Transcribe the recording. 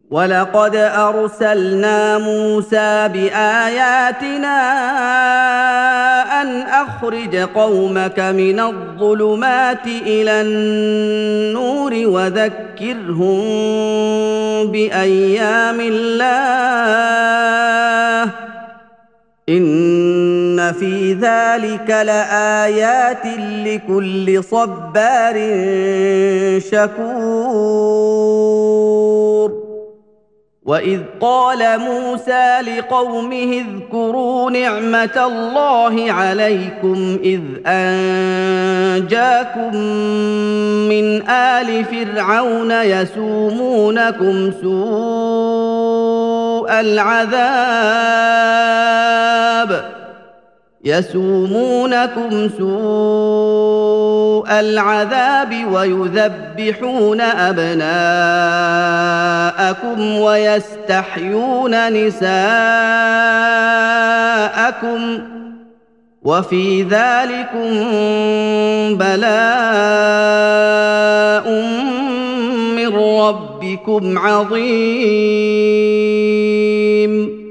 وَلَقَدْ أَرْسَلْنَا مُوسَىٰ بِآيَاتِنَا أَنْ أَخْرِجْ قَوْمَكَ مِنَ الظُّلُمَاتِ إِلَى النُّورِ وَذَكِّرْهُم بِأَيَّامِ اللَّهِ ۚ إِنَّ فِي ذَٰلِكَ لَآيَاتٍ لِّكُلِّ صَبَّارٍ شَكُورٍ وَإِذْ قَالَ مُوسَىٰ لِقَوْمِهِ اذْكُرُوا نِعْمَةَ اللَّهِ عَلَيْكُمْ إِذْ أَنجَاكُم مِّنْ آلِ فِرْعَوْنَ يَسُومُونَكُمْ سُوءَ الْعَذَابِ وَيُذَبِّحُونَ أَبْنَاءَكُمْ وَيَسْتَحْيُونَ نِسَاءَكُمْ ۚ وَفِي ذَٰلِكُم بَلَاءٌ مِّن رَّبِّكُمْ عَظِيمٌ